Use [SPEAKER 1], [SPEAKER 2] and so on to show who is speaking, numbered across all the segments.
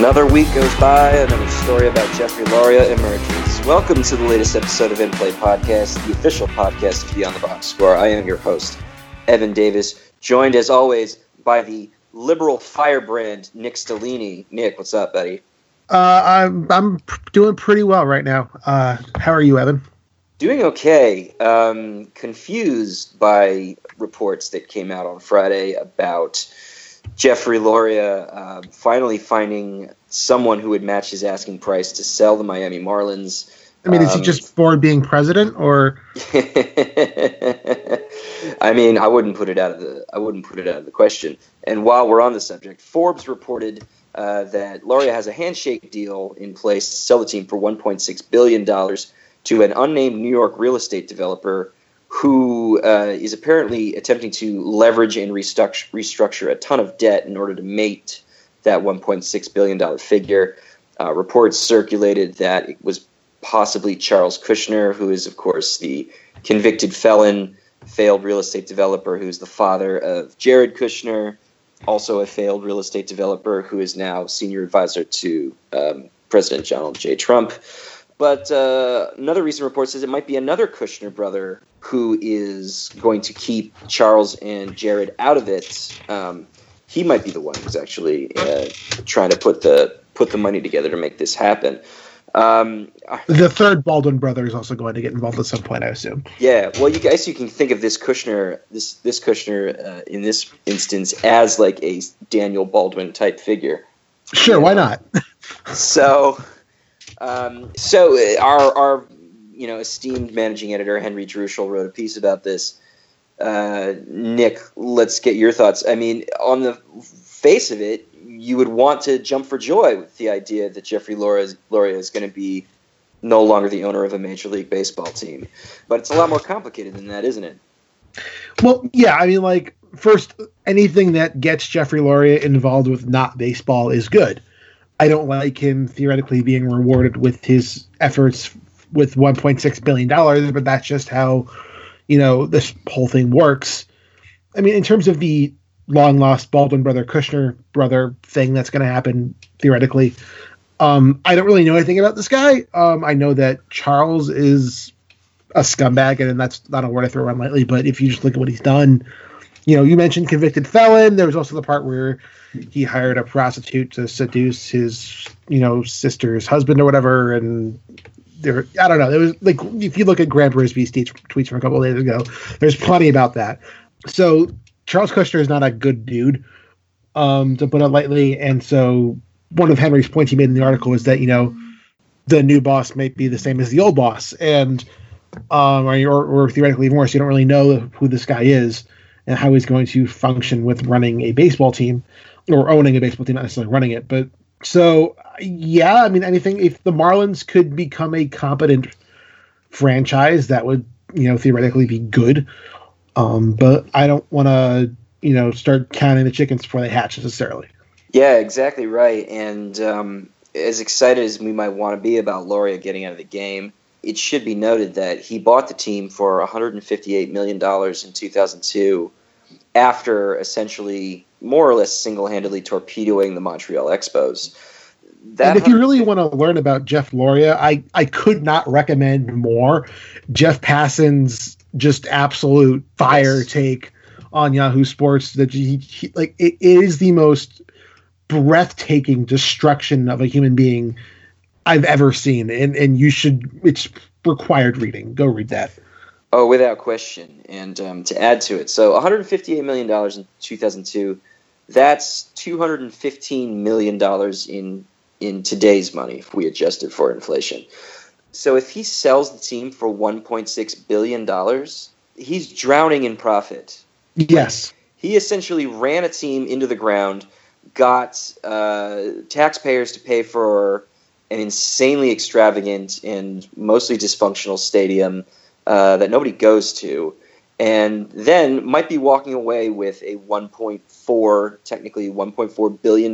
[SPEAKER 1] Another week goes by, another story about Jeffrey Loria emerges. Welcome to the latest episode of In Play Podcast, the official podcast of Beyond the Box Score. I am your host, Evan Davis, joined as always by the liberal firebrand, Nick Stellini. Nick, what's up, buddy?
[SPEAKER 2] I'm doing pretty well right now. How are you, Evan?
[SPEAKER 1] Doing okay. Confused by reports that came out on Friday about Jeffrey Loria finally finding someone who would match his asking price to sell the Miami Marlins.
[SPEAKER 2] I mean, is he just bored being president, or?
[SPEAKER 1] I mean, I wouldn't put it out of the question. And while we're on the subject, Forbes reported that Loria has a handshake deal in place to sell the team for $1.6 billion to an unnamed New York real estate developer who is apparently attempting to leverage and restructure a ton of debt in order to mate that $1.6 billion figure. Reports circulated that it was possibly Charles Kushner, who is, of course, the convicted felon, failed real estate developer who's the father of Jared Kushner, also a failed real estate developer who is now senior advisor to President Donald J. Trump. But another recent report says it might be another Kushner brother who is going to keep Charles and Jared out of it. He might be the one who's actually trying to put the money together to make this happen.
[SPEAKER 2] The third Baldwin brother is also going to get involved at some point, I assume.
[SPEAKER 1] Yeah, well, you can think of this Kushner, this Kushner in this instance as like a Daniel Baldwin type figure.
[SPEAKER 2] Sure, why not?
[SPEAKER 1] So our esteemed managing editor Henry Druschel wrote a piece about this. Nick, let's get your thoughts. I mean, on the face of it, you would want to jump for joy with the idea that Jeffrey Loria is going to be no longer the owner of a Major League Baseball team. But it's a lot more complicated than that, isn't it?
[SPEAKER 2] Well, yeah, I mean, like, first, anything that gets Jeffrey Loria involved with not baseball is good. I don't like him theoretically being rewarded with his efforts with $1.6 billion, but that's just how, this whole thing works. I mean, in terms of the long-lost Baldwin brother, Kushner brother thing that's going to happen theoretically, I don't really know anything about this guy. I know that Charles is a scumbag, and that's not a word I throw around lightly, but if you just look at what he's done, you mentioned convicted felon. There was also the part where he hired a prostitute to seduce his, sister's husband or whatever. And I don't know. There was like, if you look at Graham Brisbee's tweets from a couple of days ago, there's plenty about that. So Charles Kushner is not a good dude, to put it lightly. And so one of Henry's points he made in the article is that, the new boss may be the same as the old boss. And, or theoretically even worse, you don't really know who this guy is and how he's going to function with running a baseball team or owning a baseball team, not necessarily running it. But so, yeah, I mean, if the Marlins could become a competent franchise, that would, theoretically be good. But I don't want to, start counting the chickens before they hatch necessarily. Yeah,
[SPEAKER 1] exactly right. And as excited as we might want to be about Loria getting out of the game, it should be noted that he bought the team for $158 million in 2002 after essentially more or less single-handedly torpedoing the Montreal Expos.
[SPEAKER 2] And if you really want to learn about Jeff Loria, I could not recommend more Jeff Passan's just absolute fire take on Yahoo Sports. That he like, it is the most breathtaking destruction of a human being I've ever seen, and it's required reading. Go read that.
[SPEAKER 1] Oh, without question. And to add to it, so $158 million in 2002, that's $215 million in today's money if we adjust it for inflation. So if he sells the team for $1.6 billion, he's drowning in profit.
[SPEAKER 2] Yes.
[SPEAKER 1] He essentially ran a team into the ground, got taxpayers to pay for an insanely extravagant and mostly dysfunctional stadium that nobody goes to, and then might be walking away with a technically $1.4 billion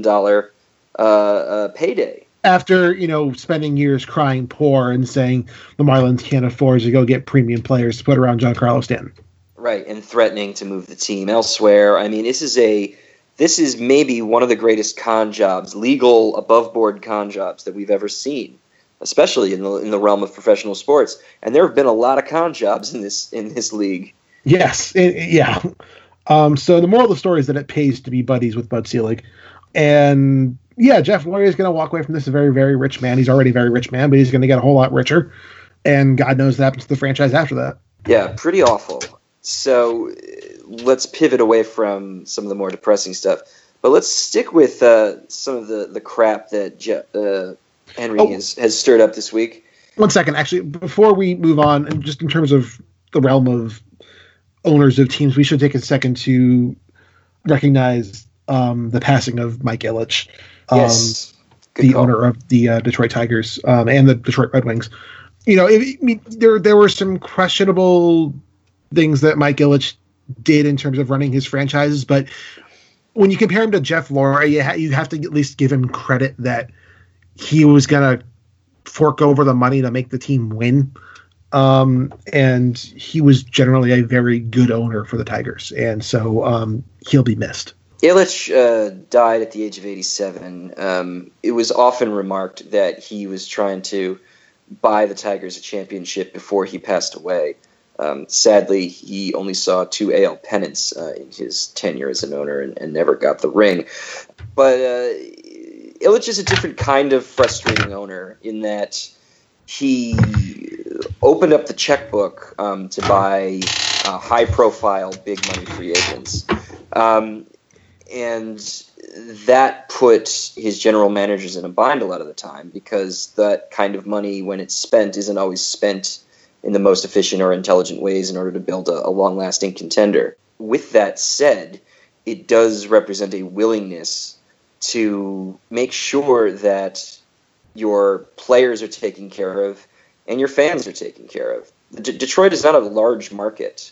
[SPEAKER 1] payday.
[SPEAKER 2] After, spending years crying poor and saying the Marlins can't afford to go get premium players to put around Giancarlo Stanton.
[SPEAKER 1] Right, and threatening to move the team elsewhere. I mean, this is a this is maybe one of the greatest con jobs, legal above-board con jobs that we've ever seen, especially in the realm of professional sports. And there have been a lot of con jobs in this league.
[SPEAKER 2] Yes, yeah. So the moral of the story is that it pays to be buddies with Bud Selig. And yeah, Jeff Lurie is going to walk away from this a very, very rich man. He's already a very rich man, but he's going to get a whole lot richer. And God knows what happens to the franchise after that.
[SPEAKER 1] Yeah, pretty awful. So let's pivot away from some of the more depressing stuff. But let's stick with some of the crap that Henry has stirred up this week.
[SPEAKER 2] 1 second. Actually, before we move on, and just in terms of the realm of owners of teams, we should take a second to recognize the passing of Mike Ilitch,
[SPEAKER 1] yes,
[SPEAKER 2] the owner of the Detroit Tigers and the Detroit Red Wings. There were some questionable things that Mike Ilitch did in terms of running his franchises, but when you compare him to Jeff Lurie, you have to at least give him credit that he was going to fork over the money to make the team win. And he was generally a very good owner for the Tigers. And so he'll be missed.
[SPEAKER 1] Ilitch died at the age of 87. It was often remarked that he was trying to buy the Tigers a championship before he passed away. Sadly, he only saw 2 AL pennants in his tenure as an owner and never got the ring. But Ilitch is a different kind of frustrating owner in that he opened up the checkbook to buy high-profile, big-money free agents. And that put his general managers in a bind a lot of the time because that kind of money, when it's spent, isn't always spent in the most efficient or intelligent ways in order to build a long-lasting contender. With that said, it does represent a willingness to make sure that your players are taken care of and your fans are taken care of. Detroit is not a large market.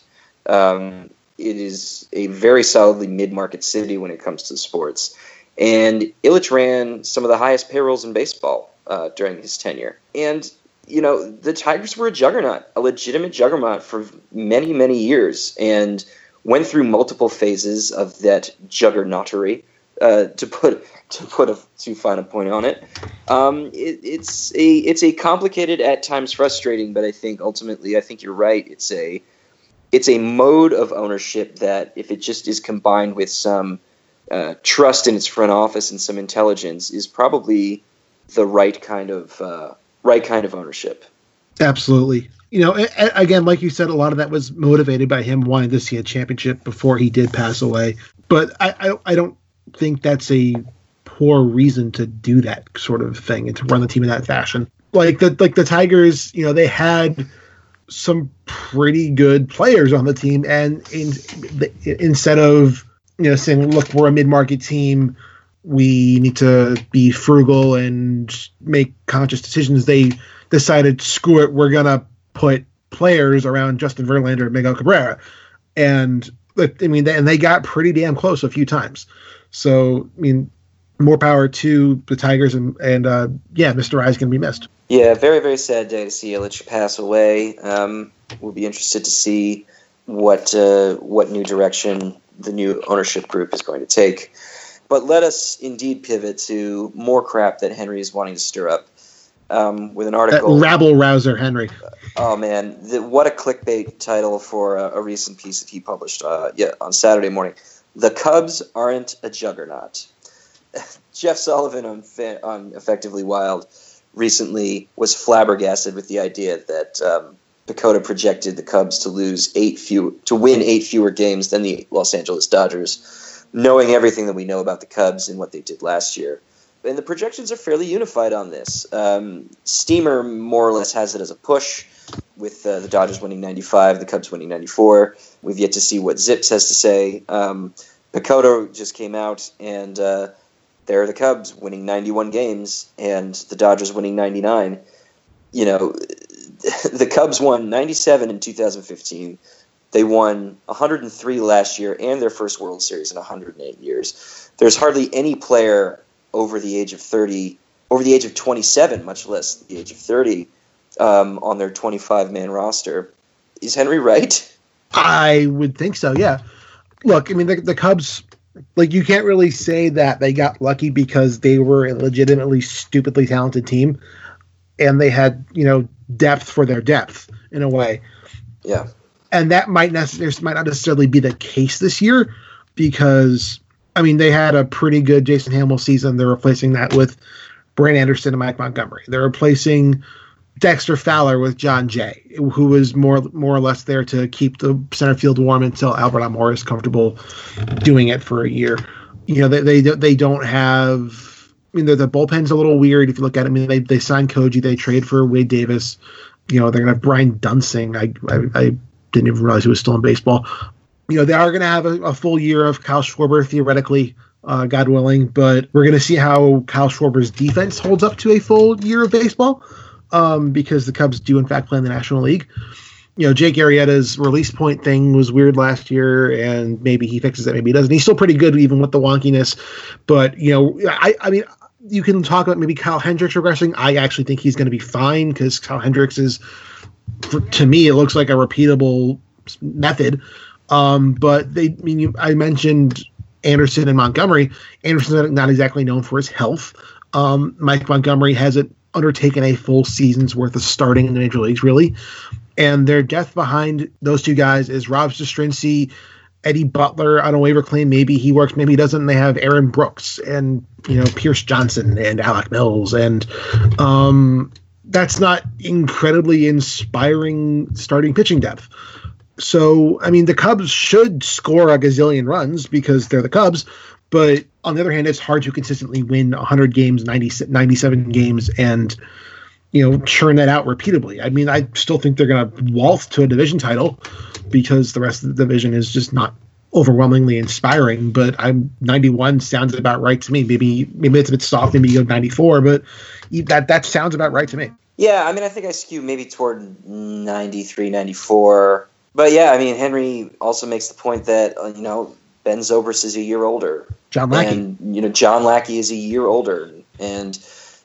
[SPEAKER 1] It is a very solidly mid-market city when it comes to sports. And Ilitch ran some of the highest payrolls in baseball during his tenure. And, the Tigers were a juggernaut, a legitimate juggernaut for many, many years, and went through multiple phases of that juggernautery, to put a too fine a point on it. It's a complicated, at times frustrating, but I think you're right. It's a mode of ownership that, if it just is combined with some trust in its front office and some intelligence, is probably the right kind of ownership.
[SPEAKER 2] Absolutely. Again, like you said, a lot of that was motivated by him wanting to see a championship before he did pass away. But I don't think that's a poor reason to do that sort of thing and to run the team in that fashion. Like the Tigers, they had some pretty good players on the team, and instead of saying, look, we're a mid-market team, we need to be frugal and make conscious decisions, they decided, screw it, we're gonna put players around Justin Verlander and Miguel Cabrera, and they got pretty damn close a few times. So more power to the Tigers, and Mr. I is going to be missed.
[SPEAKER 1] Yeah, very, very sad day to see Ilitch pass away. We'll be interested to see what new direction the new ownership group is going to take. But let us indeed pivot to more crap that Henry is wanting to stir up with an article.
[SPEAKER 2] That rabble-rouser, Henry.
[SPEAKER 1] Oh, man. What a clickbait title for a recent piece that he published on Saturday morning. The Cubs aren't a juggernaut. Jeff Sullivan on Effectively Wild recently was flabbergasted with the idea that PECOTA projected the Cubs to win 8 fewer games than the Los Angeles Dodgers, knowing everything that we know about the Cubs and what they did last year. And the projections are fairly unified on this. Steamer more or less has it as a push, with the Dodgers winning 95, the Cubs winning 94. We've yet to see what Zips has to say. PECOTA just came out, and there are the Cubs winning 91 games and the Dodgers winning 99. The Cubs won 97 in 2015. They won 103 last year and their first World Series in 108 years. There's hardly any player over the age of 27, much less the age of 30, on their 25-man roster. Is Henry right?
[SPEAKER 2] I would think so, yeah. Look, the Cubs like you can't really say that they got lucky because they were a legitimately stupidly talented team and they had, depth for their depth in a way.
[SPEAKER 1] Yeah.
[SPEAKER 2] And that might not necessarily be the case this year because, they had a pretty good Jason Hamill season. They're replacing that with Brant Anderson and Mike Montgomery. They're replacing Dexter Fowler with John Jay, who was more or less there to keep the center field warm until Albert Almora is comfortable doing it for a year. They don't have. The bullpen's a little weird if you look at it. They signed Koji, they trade for Wade Davis. They're gonna have Brian Dunsing. I didn't even realize he was still in baseball. They are gonna have a full year of Kyle Schwarber theoretically. God willing, but we're going to see how Kyle Schwarber's defense holds up to a full year of baseball. Because the Cubs do in fact play in the National League. Jake Arrieta's release point thing was weird last year, and maybe he fixes it, maybe he doesn't. He's still pretty good even with the wonkiness, but you can talk about maybe Kyle Hendricks regressing. I actually think he's going to be fine because Kyle Hendricks is, to me, it looks like a repeatable method. But I mentioned Anderson and Montgomery. Anderson's not exactly known for his health. Mike Montgomery hasn't undertaken a full season's worth of starting in the major leagues, really. And their depth behind those two guys is Rob Strincy, Eddie Butler on a waiver claim. Maybe he works, maybe he doesn't. They have Aaron Brooks and, Pierce Johnson and Alec Mills. And that's not incredibly inspiring starting pitching depth. So, the Cubs should score a gazillion runs because they're the Cubs. But on the other hand, it's hard to consistently win 100 games, 97 games, and, churn that out repeatedly. I still think they're going to waltz to a division title because the rest of the division is just not overwhelmingly inspiring. But 91 sounds about right to me. Maybe it's a bit soft. Maybe you go 94, but that sounds about right to me.
[SPEAKER 1] Yeah, I think I skew maybe toward 93, 94. But yeah, Henry also makes the point that, Ben Zobrist is a year older.
[SPEAKER 2] John Lackey.
[SPEAKER 1] And, John Lackey is a year older. And,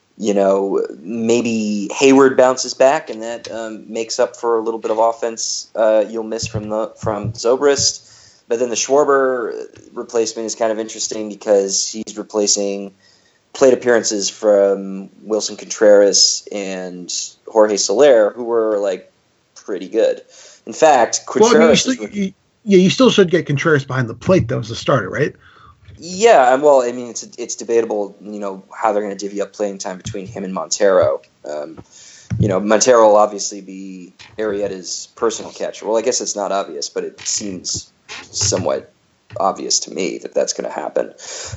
[SPEAKER 1] maybe Hayward bounces back and that makes up for a little bit of offense you'll miss from Zobrist. But then the Schwarber replacement is kind of interesting because he's replacing plate appearances from Wilson Contreras and Jorge Soler, who were, pretty good. In fact, Contreras...
[SPEAKER 2] you still should get Contreras behind the plate, though, as a starter, right?
[SPEAKER 1] Yeah, it's debatable, how they're going to divvy up playing time between him and Montero. Montero will obviously be Arrieta's personal catcher. Well, I guess it's not obvious, but it seems somewhat obvious to me that that's going to happen.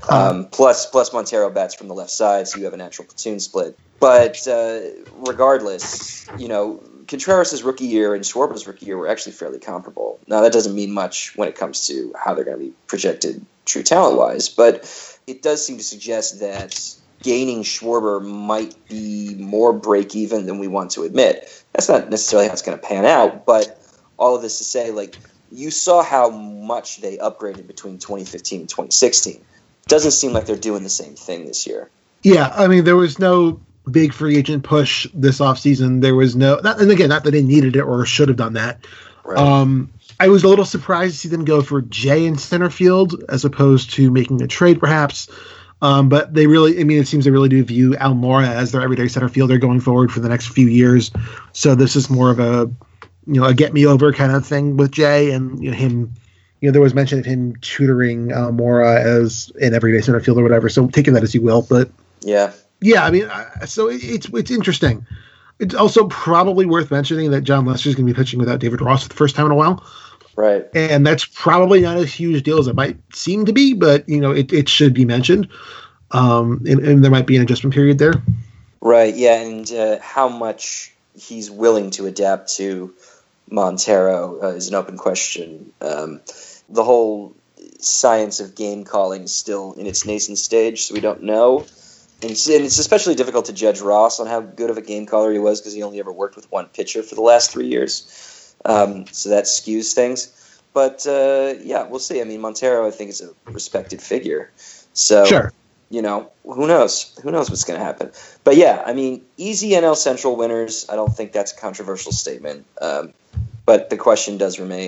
[SPEAKER 1] Plus Montero bats from the left side, so you have a natural platoon split. But regardless, Contreras' rookie year and Schwarber's rookie year were actually fairly comparable. Now, that doesn't mean much when it comes to how they're going to be projected true talent-wise, but it does seem to suggest that gaining Schwarber might be more break-even than we want to admit. That's not necessarily how it's going to pan out, but all of this to say, you saw how much they upgraded between 2015 and 2016. Doesn't seem like they're doing the same thing this year.
[SPEAKER 2] Yeah, there was no big free agent push this offseason. There was not that they needed it or should have done that. Right. I was a little surprised to see them go for Jay in center field as opposed to making a trade, perhaps. But they really, it seems they really do view Almora as their everyday center fielder going forward for the next few years. So this is more of a get me over kind of thing with Jay and him. There was mention of him tutoring Almora as an everyday center fielder or whatever. So taking that as you will, but
[SPEAKER 1] yeah.
[SPEAKER 2] So it's interesting. It's also probably worth mentioning that John Lester is going to be pitching without David Ross for the first time in a while.
[SPEAKER 1] Right.
[SPEAKER 2] And that's probably not as huge a deal as it might seem to be, but, it should be mentioned. And there might be an adjustment period there.
[SPEAKER 1] Right, yeah, and how much he's willing to adapt to Montero is an open question. The whole science of game calling is still in its nascent stage, so we don't know. And it's especially difficult to judge Ross on how good of a game caller he was because he only ever worked with one pitcher for the last 3 years. So that skews things. But, we'll see. Montero, I think, is a respected figure. So,
[SPEAKER 2] sure.
[SPEAKER 1] Who knows? Who knows what's going to happen? But, easy NL Central winners. I don't think that's a controversial statement. But the question does remain,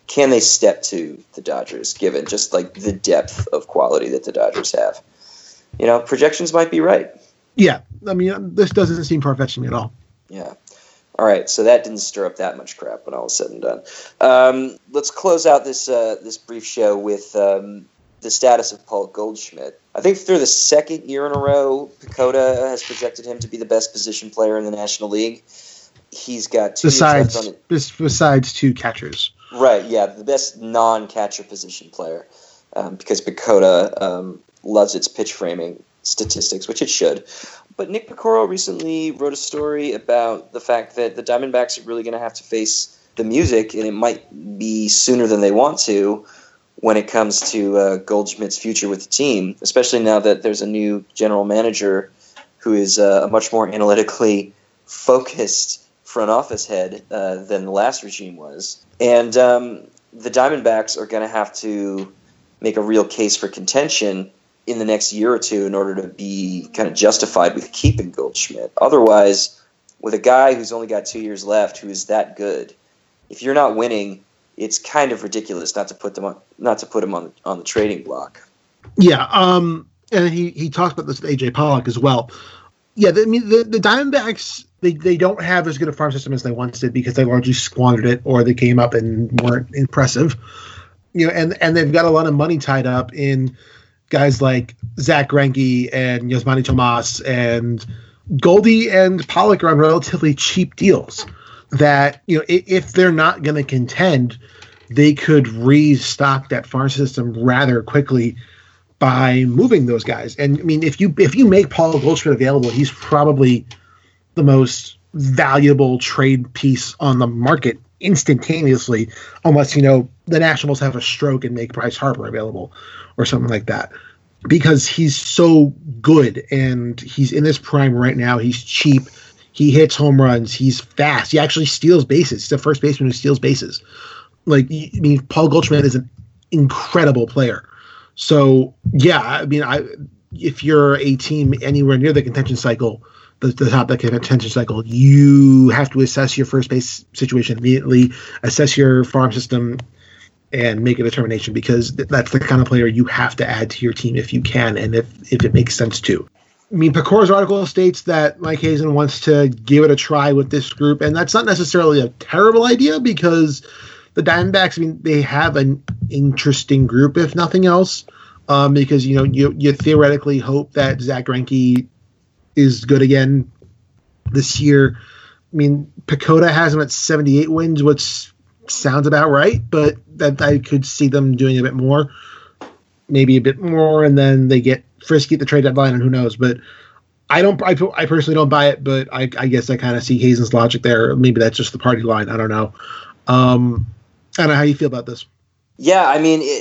[SPEAKER 1] can they step to the Dodgers, given just like the depth of quality that the Dodgers have? Projections might be right.
[SPEAKER 2] Yeah, I mean, this doesn't seem far-fetched to me at all.
[SPEAKER 1] Yeah. All right, so that didn't stir up that much crap when all was said and done. Let's close out this brief show with the status of Paul Goldschmidt. I think through the second year in a row, PECOTA has projected him to be the best position player in the National League. He's got 2 years left on it.
[SPEAKER 2] Besides 2 catchers.
[SPEAKER 1] Right, yeah, the best non-catcher position player, because PECOTA loves its pitch framing statistics, which it should. But Nick Piecoro recently wrote a story about the fact that the Diamondbacks are really going to have to face the music, and it might be sooner than they want to when it comes to Goldschmidt's future with the team, especially now that there's a new general manager who is a much more analytically focused front office head than the last regime was. And the Diamondbacks are going to have to make a real case for contention in the next year or two in order to be kind of justified with keeping Goldschmidt. Otherwise, with a guy who's only got 2 years left, who is that good, if you're not winning, it's kind of ridiculous not to put him on the trading block.
[SPEAKER 2] Yeah, and he talks about this with AJ Pollock as well. Yeah, the Diamondbacks, they don't have as good a farm system as they once did because they largely squandered it, or they came up and weren't impressive. And they've got a lot of money tied up in guys like Zach Greinke and Yasmani Tomas, and Goldie and Pollock are on relatively cheap deals that, if they're not going to contend, they could restock that farm system rather quickly by moving those guys. And I mean, if you make Paul Goldschmidt available, he's probably the most valuable trade piece on the market instantaneously, unless, the Nationals have a stroke and make Bryce Harper available or something like that, because he's so good and he's in his prime right now. He's cheap. He hits home runs. He's fast. He actually steals bases. He's the first baseman who steals bases. Paul Goldschmidt is an incredible player. So, yeah, if you're a team anywhere near the contention cycle, the top of the contention cycle, you have to assess your first base situation immediately, assess your farm system, and make a determination, because that's the kind of player you have to add to your team if you can, and if it makes sense to. Piecoro's article states that Mike Hazen wants to give it a try with this group, and that's not necessarily a terrible idea, because the Diamondbacks, they have an interesting group, if nothing else, because, you theoretically hope that Zach Greinke is good again this year. PECOTA has him at 78 wins, which sounds about right, but that I could see them doing a bit more, maybe a bit more, and then they get frisky at the trade deadline, and who knows. But I personally don't buy it, but I guess I kind of see Hazen's logic there. Maybe that's just the party line. I don't know. I don't know how you feel about this.
[SPEAKER 1] Yeah,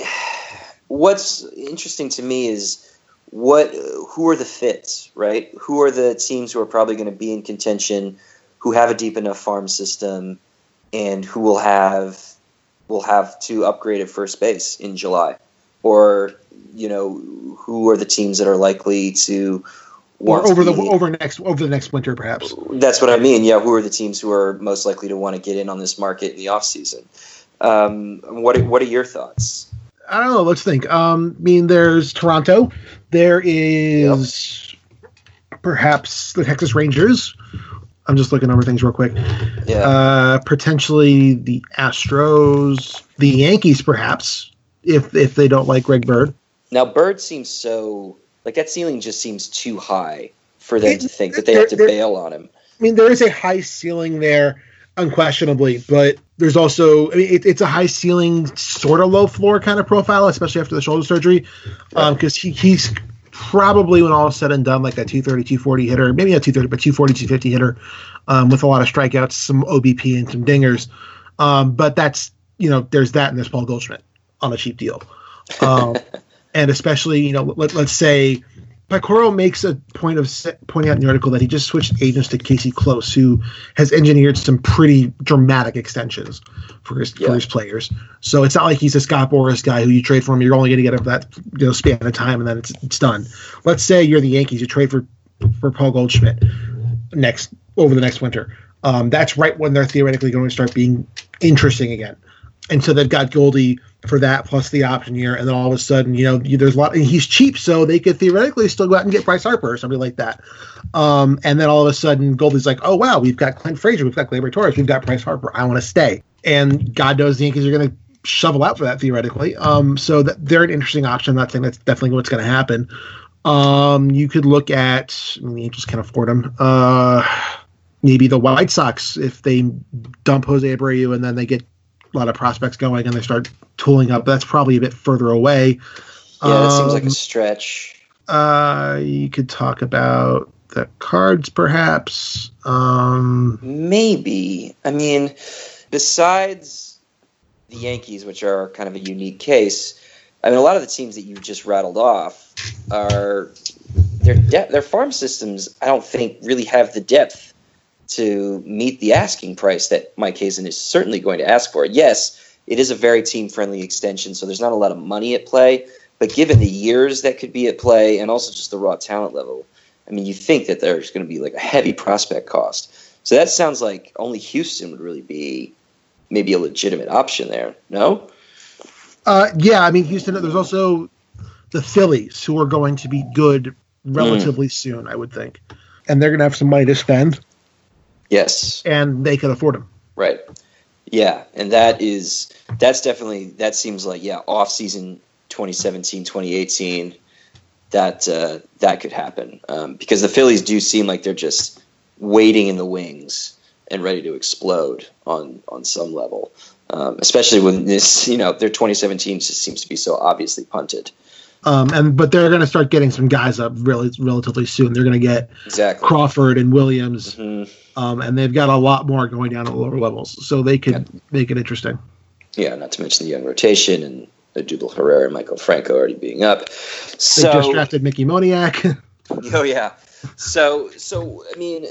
[SPEAKER 1] what's interesting to me is who are the fits, right? Who are the teams who are probably going to be in contention, who have a deep enough farm system, and who will have to upgrade at first base in July, or who are the teams that are likely to want
[SPEAKER 2] over the next winter, perhaps.
[SPEAKER 1] That's what I mean. Yeah, who are the teams who are most likely to want to get in on this market in the off season? What are your thoughts?
[SPEAKER 2] I don't know. Let's think. There's Toronto. There is perhaps the Texas Rangers. I'm just looking over things real quick.
[SPEAKER 1] Yeah.
[SPEAKER 2] Potentially the Astros, the Yankees, perhaps, if they don't like Greg Bird.
[SPEAKER 1] Now, Bird seems so that ceiling just seems too high for them to think that they have to bail on him.
[SPEAKER 2] There is a high ceiling there, unquestionably, but there's also, it's a high ceiling, sort of low floor kind of profile, especially after the shoulder surgery, because he's probably, when all is said and done, like a 230, 240 hitter, maybe not 230, but 240, 250 hitter, with a lot of strikeouts, some OBP, and some dingers. But that's, there's that, and there's Paul Goldschmidt on a cheap deal. And especially, let's say Piecoro makes a point of pointing out in the article that he just switched agents to Casey Close, who has engineered some pretty dramatic extensions for his players. So it's not like he's a Scott Boras guy who you trade for him, you're only going to get him that span of time, and then it's done. Let's say you're the Yankees, you trade for Paul Goldschmidt over the next winter. That's right when they're theoretically going to start being interesting again. And so they've got Goldie for that plus the option year. And then all of a sudden, there's a lot. And he's cheap, so they could theoretically still go out and get Bryce Harper or somebody like that. And then all of a sudden, Goldie's like, oh, wow, we've got Clint Frazier, we've got Gleyber Torres, we've got Bryce Harper. I want to stay. And God knows the Yankees are going to shovel out for that theoretically. So they're an interesting option. I'm not saying that's definitely what's going to happen. You could look at, the Angels can't afford him. Maybe the White Sox, if they dump Jose Abreu and then they get a lot of prospects going and they start tooling up. That's probably a bit further away.
[SPEAKER 1] Yeah, that seems like a stretch.
[SPEAKER 2] You could talk about the Cards, perhaps.
[SPEAKER 1] Maybe. I mean, besides the Yankees, which are kind of a unique case, I mean, a lot of the teams that you just rattled off are their farm systems. I don't think really have the depth to meet the asking price that Mike Hazen is certainly going to ask for. Yes, it is a very team-friendly extension, so there's not a lot of money at play. But given the years that could be at play and also just the raw talent level, I mean, you think that there's going to be like a heavy prospect cost. So that sounds like only Houston would really be maybe a legitimate option there. No?
[SPEAKER 2] Yeah, I mean, Houston, there's also the Phillies, who are going to be good relatively soon, I would think. And they're going to have some money to spend.
[SPEAKER 1] Yes.
[SPEAKER 2] And they can afford them.
[SPEAKER 1] Right. Yeah, and that seems like, off-season 2017, 2018, that could happen. Because the Phillies do seem like they're just waiting in the wings and ready to explode on some level. Especially when this, their 2017 just seems to be so obviously punted.
[SPEAKER 2] But they're going to start getting some guys up relatively soon. They're going to get Crawford and Williams, and they've got a lot more going down at the lower levels, so they could make it interesting.
[SPEAKER 1] Yeah, not to mention the young rotation and Odubel Herrera and Michael Franco already being up. So,
[SPEAKER 2] they just drafted Mickey Moniak.
[SPEAKER 1] Oh yeah. So I mean,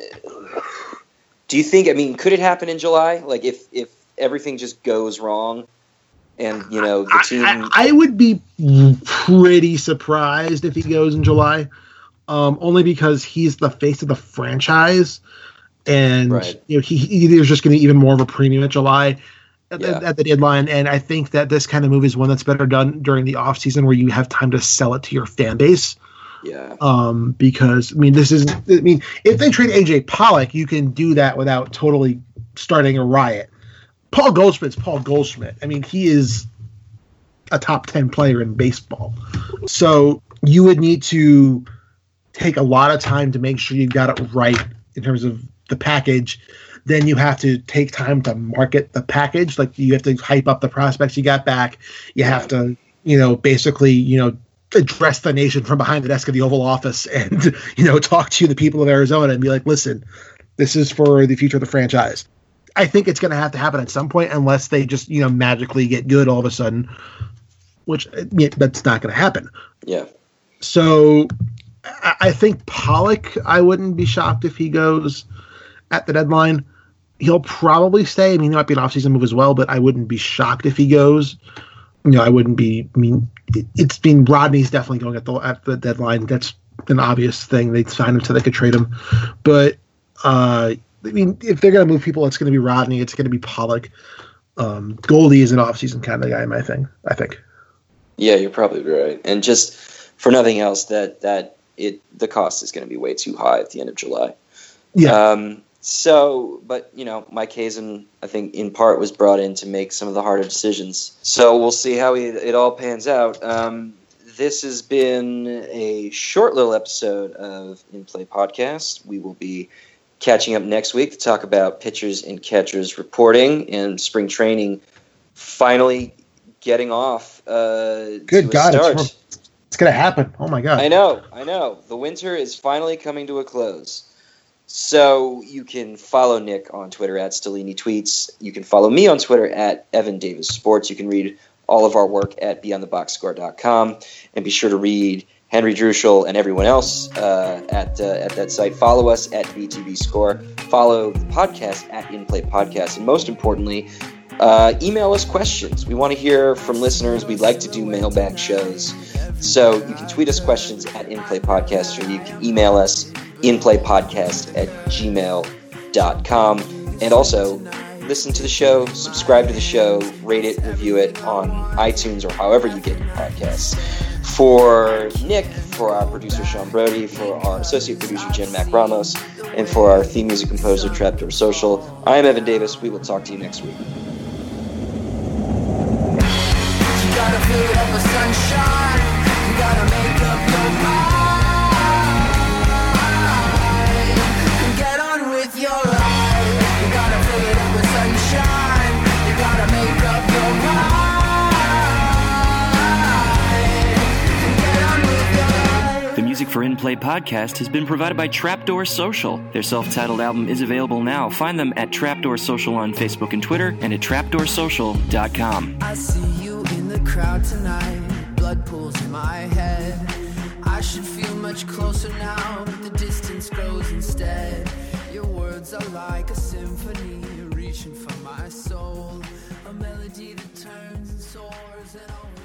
[SPEAKER 1] do you think? I mean, could it happen in July? Like if everything just goes wrong? And, the team...
[SPEAKER 2] I would be pretty surprised if he goes in July, only because he's the face of the franchise, and there's just going to be even more of a premium at July at the deadline. And I think that this kind of move is one that's better done during the offseason where you have time to sell it to your fan base.
[SPEAKER 1] Yeah.
[SPEAKER 2] Because, if they trade AJ Pollock, you can do that without totally starting a riot. Paul Goldschmidt's Paul Goldschmidt. I mean, he is a top 10 player in baseball. So you would need to take a lot of time to make sure you got it right in terms of the package. Then you have to take time to market the package. Like, you have to hype up the prospects you got back. You have to, basically, address the nation from behind the desk of the Oval Office and, talk to the people of Arizona and be like, listen, this is for the future of the franchise. I think it's going to have to happen at some point unless they just, magically get good all of a sudden, which that's not going to happen.
[SPEAKER 1] Yeah.
[SPEAKER 2] So I think Pollock, I wouldn't be shocked if he goes at the deadline. He'll probably stay. I mean, it might be an offseason move as well, but I wouldn't be shocked if he goes. I wouldn't be. I mean, it's been Rodney's definitely going at the deadline. That's an obvious thing. They signed him so they could trade him. But, if they're going to move people, it's going to be Rodney. It's going to be Pollock. Goldie is an offseason kind of guy, I think. Yeah,
[SPEAKER 1] you're probably right. And just for nothing else, the cost is going to be way too high at the end of July.
[SPEAKER 2] Yeah.
[SPEAKER 1] But Mike Hazen, I think in part was brought in to make some of the harder decisions. So we'll see how it all pans out. This has been a short little episode of In Play Podcast. We will be catching up next week to talk about pitchers and catchers reporting and spring training finally getting off.
[SPEAKER 2] Good God, it's going to happen. Oh, my God.
[SPEAKER 1] I know. The winter is finally coming to a close. So you can follow Nick on Twitter at Stellini Tweets. You can follow me on Twitter at Evan Davis Sports. You can read all of our work at BeyondTheBoxScore.com. And be sure to read Henry Druschel and everyone else at that site. Follow us at BTB Score. Follow the podcast at In Play Podcast. And most importantly, email us questions. We want to hear from listeners. We'd like to do mailbag shows. So you can tweet us questions at In Play Podcast, or you can email us inplaypodcast@gmail.com. And also, listen to the show, subscribe to the show, rate it, review it on iTunes or however you get your podcasts. For Nick, for our producer Sean Brody, for our associate producer Jen Mac Ramos, and for our theme music composer Trapdoor Social, I am Evan Davis. We will talk to you next week.
[SPEAKER 3] You gotta fill it up with sunshine. You gotta make up your mind and get on with your life. You gotta fill it up with sunshine. You gotta make up your mind and get on with your life.
[SPEAKER 4] The Music for In Play podcast has been provided by Trapdoor Social. Their self-titled album is available now. Find them at Trapdoor Social on Facebook and Twitter and at trapdoorsocial.com.
[SPEAKER 3] I see you in the crowd tonight. Blood pools in my head. I should feel much closer now, but the distance grows instead. Your words are like a symphony, reaching for my soul. A melody that turns and soars and always